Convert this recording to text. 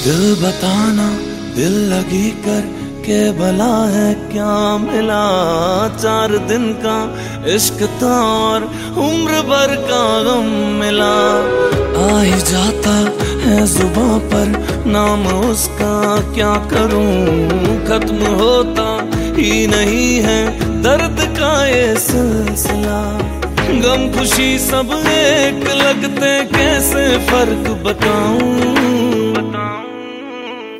दिल बताना, दिल लगी कर के भला है क्या मिला। 4 दिन का इश्क था और उम्र भर का गम मिला। आ ही जाता है जुबां पर नाम उसका, क्या करूं खत्म होता ही नहीं है दर्द का ये सिलसिला। गम खुशी सब एक लगते कैसे फर्क बताऊं।